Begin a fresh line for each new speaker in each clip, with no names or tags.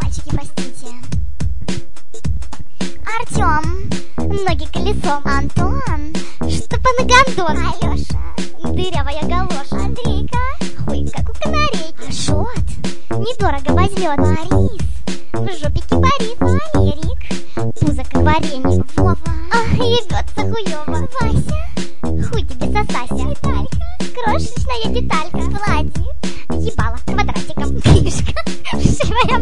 Мальчики, простите. Артем, ноги колесом. Антон, что по ногандон. Алеша, дырявая галоша. Андрейка, хуй как у канарейки. Ашот, недорого возьмет. Борис, в жопе киборит. Валерик, пузо как варенье. Вова, ебется хуёво. Вася, хуй тебе сосася. Виталька, крошечная деталька. Владик, ебало квадратиком. Мишка, шивая.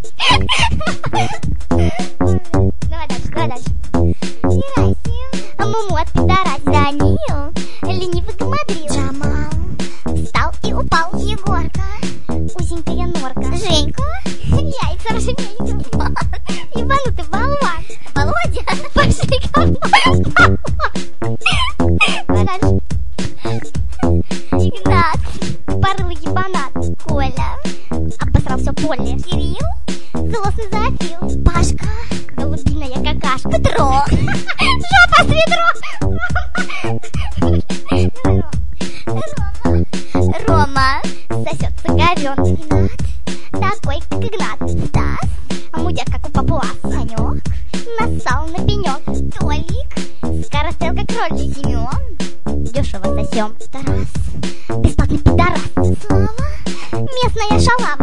Давай дальше. Герасим, Муму от пидорас. Данил, ленивый гамадрил. Джамал, встал и упал. Егорка, узенькая норка. Женька, яйца ржавеют. Ебанутый болван. Володя, пошли ко мне. Игнат, порыл ебанат. Коля, обосрал все поле. Кирилл, злостный зоофил. Пашка, голубиная какашка. Петро, жопа с ведро. Рома, сосется говен. Игнат, такой как Игнат. Стас, мудяк как у папуас. Санек, нассал на пенек. Толик, скорострел как кролик. Семен, дешево сосем. Тарас, бесплатный пидорас. Слава, местная шалава.